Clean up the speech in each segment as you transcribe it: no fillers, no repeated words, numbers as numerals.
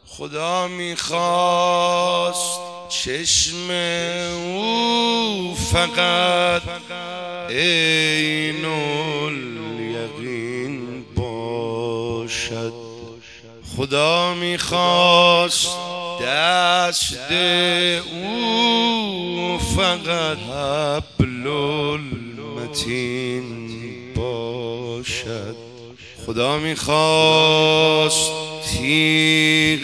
خدا میخواست چشم او فقط عین الیقین باشد. خدا میخواست دست او فقط حبل المتین باشد. خدا میخواست تیغ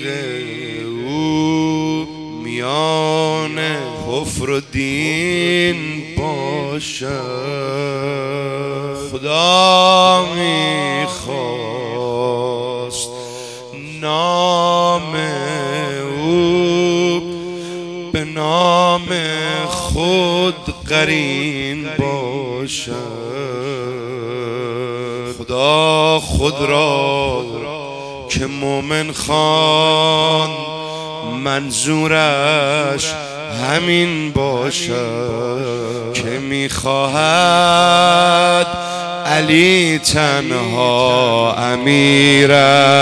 او میان کفر و دین باشد. خدا میخواست نام او به نام خود قرین باشد. خدا خود را که مومن خوان منظورش همین باشد که میخواهد علی تنها امیر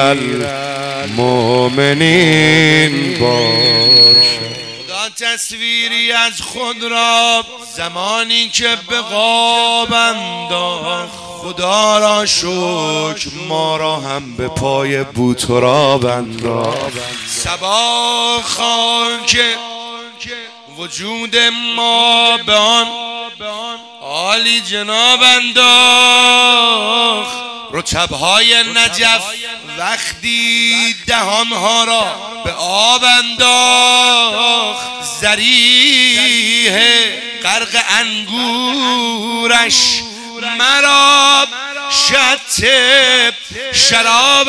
المؤمنین باشد. خدا تصویری از خود را زمانی که به خواب انداخت، خدا را شکر ما را هم به پای بوتراب انداخت. صبا خاک وجود ما به آن عالی جناب انداخت. رطبهای نجف وقتی دهانها را به آب انداخت، ذریح غرق انگورش مرا شط شراب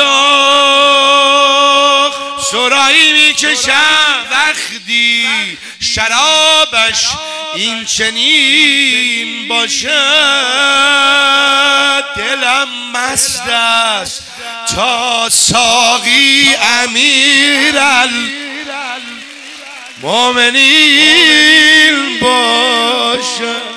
انداخت. سرایی میکشم وقتی شرابش این چنین باشد. دلم مست است تا ساقی امیر المؤمنین باشد.